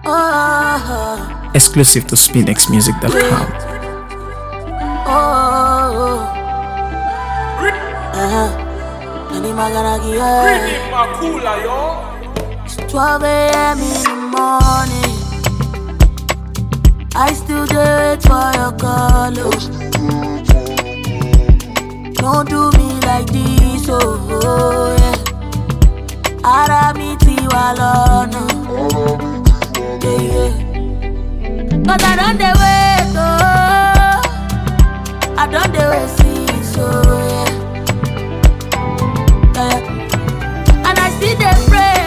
Oh, Exclusive to SpinXmusic.com. Any maganagi, it's 12 a.m. in the morning. I still do it for your call. Don't do me like this, oh yeah. Aramiti walona, yeah yeah. But I don't dey wait, oh. I don't dey wait, see, so yeah. And I still dey pray,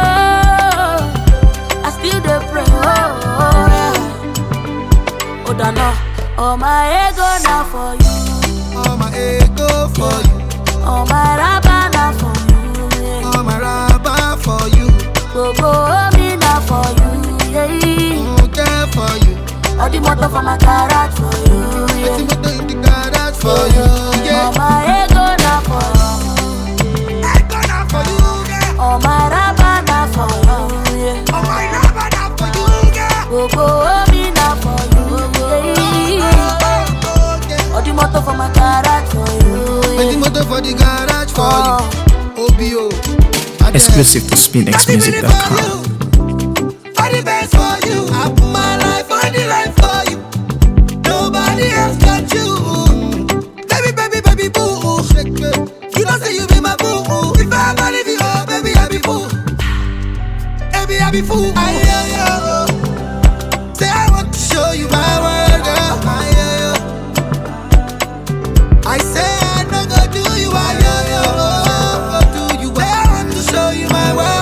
oh. I still dey pray, oh yeah. Oh Dana, oh my ego now for you. All my ego for you. Oh my raba now for you, yeah. All my rubber for you. Go me now for you, yeah. Okay for you. All the motor for my garage for you, yeah. I see motor in the garage for you. Yeah. Oh my ego now for you. Ego now for you, yeah. Oh my raba now for you, yeah. All my rubber now for you, yeah. Go me now for you, yeah. All the motor for my garage for you, I see yeah. motor for the garage for you. OBO. Exclusive to SpinXmusic.com. For the best for you. I put my life on the line for you. Nobody else got you. Baby, boo. You don't say you be my boo. If I ever leave you, oh, baby, I be fool. Baby, I be fool. Say I want to show you my world, girl. I say I no go do you, I do you. I want to show you my world.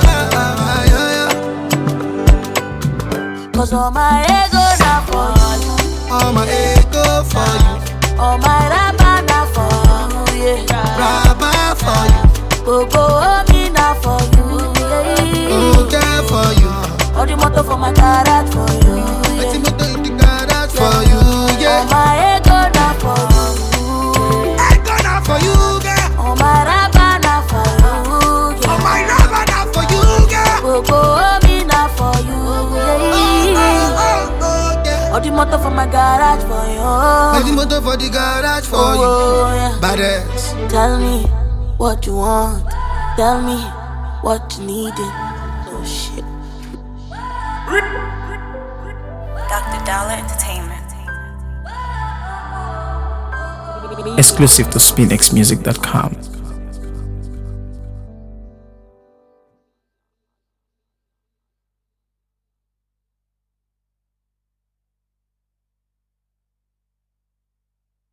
Cause all my ego now for you. All my ego for you. All my raba now for you, yeah. Rabba for you. Go me now for you, yeah. Okay for you. All the motor for my garage for you, I see yeah. motor in the garage for you. All Yeah. my ego now for you. I gonna for you, girl. All my raba now for you, All yeah. my rabba now for you, girl. Go me now for you, yeah. Yeah. All the motor for my garage for I see you. motor for the garage for Oh, you. yeah. Badass. Tell me what you want. Tell me what you needed. Oh shit. Dr. Dollar Entertainment. Exclusive to SpinXmusic.com.